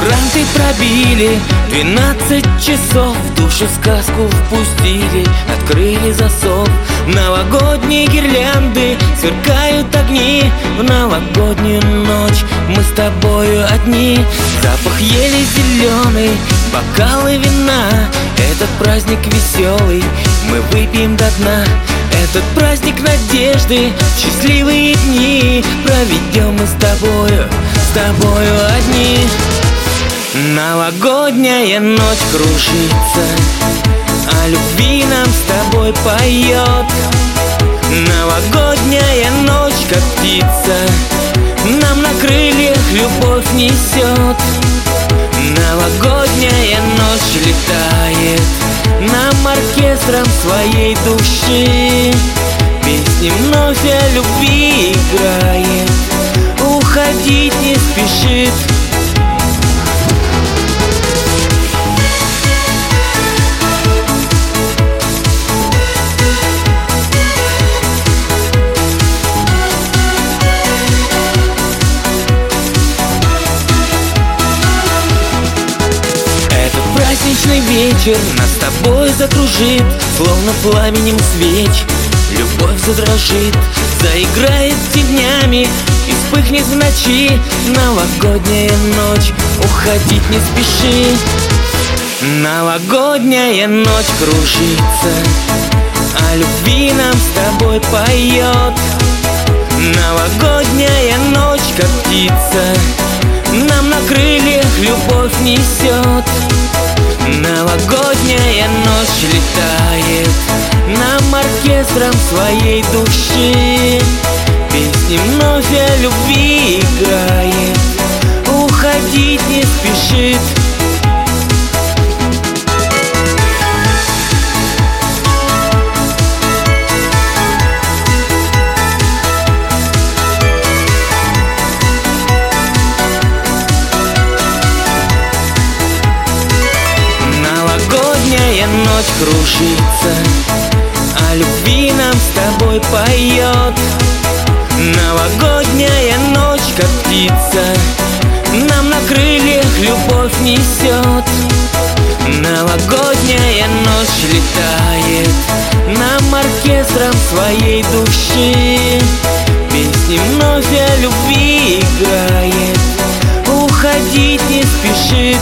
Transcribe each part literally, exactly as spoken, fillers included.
Куранты пробили двенадцать часов, в душу сказку впустили, открыли засов. Новогодние гирлянды сверкают огни, в новогоднюю ночь мы с тобою одни. Запах ели зеленый, бокалы вина, этот праздник веселый мы выпьем до дна. Этот праздник надежды, счастливые дни проведем мы с тобою, с тобою одни. Новогодняя ночь кружится, о любви нам с тобой поет. Новогодняя ночь, как птица, нам на крыльях любовь несет. Новогодняя ночь летает нам оркестром своей души, песни вновь о любви играет, уходить не спешит. Праздничный вечер нас с тобой закружит, словно пламенем свеч любовь задрожит, заиграет тенями и вспыхнет в ночи. Новогодняя ночь, уходить не спеши. Новогодняя ночь кружится, о любви нам с тобой поет. Новогодняя ночь, как птица, нам на крыльях любовь несет. Новогодняя ночь летает нам оркестром своей души, песни вновь о любви играет, уходить не спешит. Новогодняя ночь кружится, о любви нам с тобой поет. Новогодняя ночь, как птица, нам на крыльях любовь несет. Новогодняя ночь летает нам оркестром своей души, песни вновь о любви играет, уходить не спешит.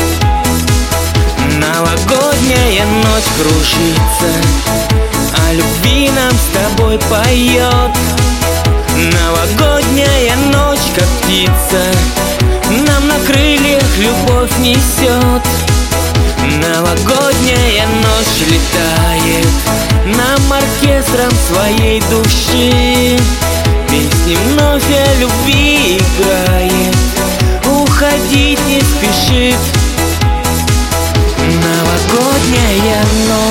Новогодняя ночь кружится, о любви нам с тобой поет. Новогодняя ночь, как птица, нам на крыльях любовь несет. Новогодняя ночь летает нам оркестром своей души, песни вновь о любви играет, уходить не спешит. Новогодняя ночь.